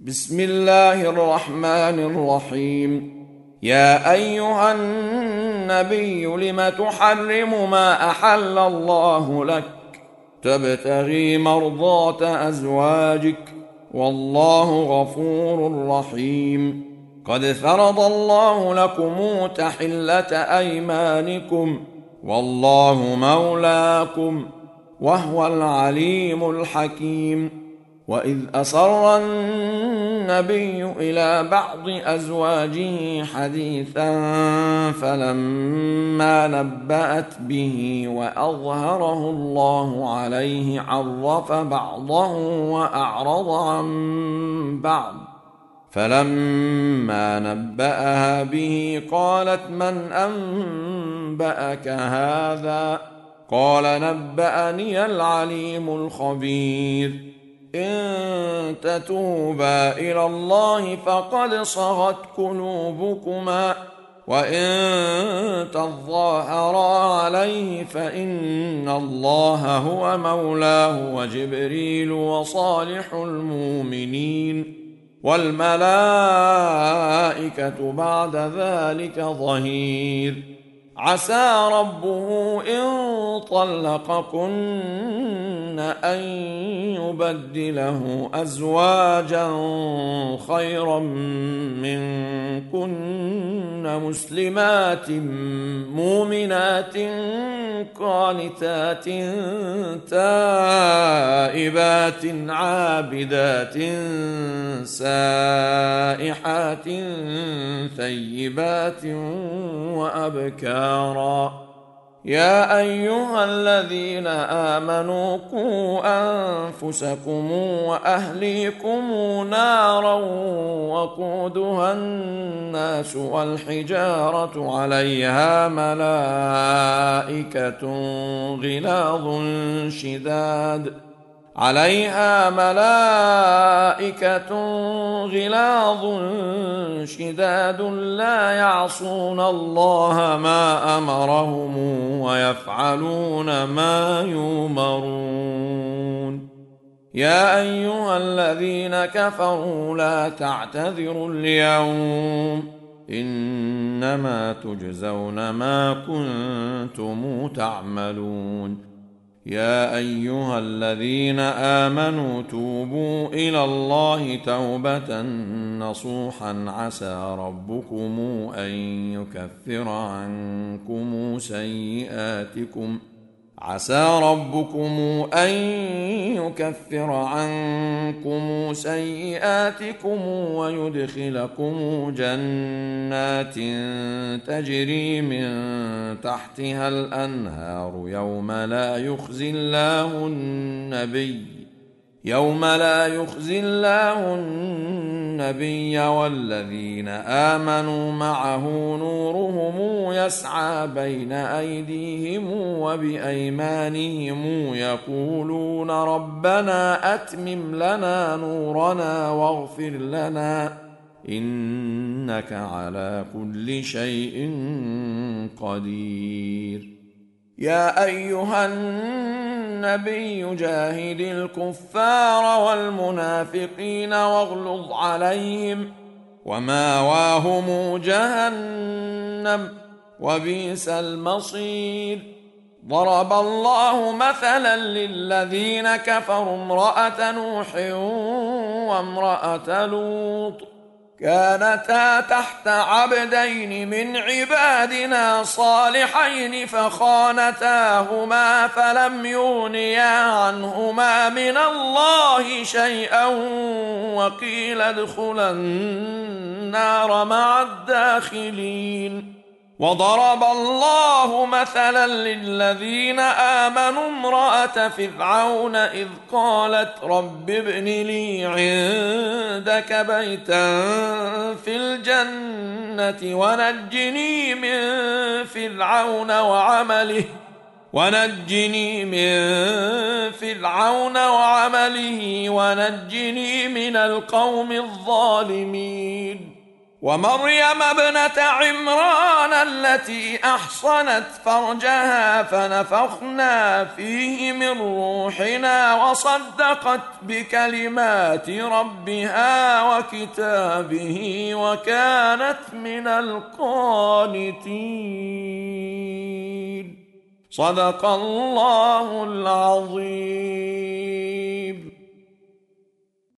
بسم الله الرحمن الرحيم. يا أيها النبي لم تحرم ما أحل الله لك تبتغي مرضات أزواجك والله غفور رحيم. قد فرض الله لكم تحلة أيمانكم والله مولاكم وهو العليم الحكيم. وإذ أسر النبي إلى بعض أزواجه حديثا فلما نبأت به وأظهره الله عليه عرف بعضه وأعرض عن بعض، فلما نبأها به قالت من أنبأك هذا؟ قال نبأني العليم الخبير. إن تتوبا إلى الله فقد صغت قلوبكما وإن تظاهرا عليه فإن الله هو مولاه وجبريل وصالح المؤمنين والملائكة بعد ذلك ظهير. عسى ربه إن طلقكن أن يبدله أزواجا خيرا منكن مسلمات مؤمنات قانتات تائبات عابدات سائحات ثيبات وأبكارا. يا أيها الذين آمنوا قوا أنفسكم وأهليكم نارا وقودها الناس والحجارة عليها ملائكة غلاظ شداد لا يعصون الله ما أمرهم ويفعلون ما يؤمرون. يا أيها الذين كفروا لا تعتذروا اليوم إنما تجزون ما كنتم تعملون. يا أيها الذين آمنوا توبوا إلى الله توبة نصوحا عسى ربكم أن يكفر عنكم سيئاتكم ويدخلكم جنات تجري من تحتها الأنهار يوم لا يخزي الله النبي والذين آمنوا معه نورهم يسعى بين أيديهم وبأيمانهم يقولون ربنا أتمم لنا نورنا واغفر لنا إنك على كل شيء قدير. يا أيها النبي جاهد الكفار والمنافقين واغلظ عليهم وماواهم جهنم وبئس المصير. ضرب الله مثلا للذين كفروا امرأة نوح وامرأة لوط كانتا تحت عبدين من عبادنا صالحين فخانتاهما فلم يغنيا عنهما من الله شيئا وقيل ادخلا النار مع الداخلين. وضرب الله مثلا للذين آمنوا امرأة فرعون إذ قالت رب ابن لي عندك بيتا في الجنة ونجني من فرعون وعمله ونجني من القوم الظالمين. ومريم ابنة عمران التي أحصنت فرجها فنفخنا فيه من روحنا وصدقت بكلمات ربها وكتابه وكانت من القانتين. صدق الله العظيم.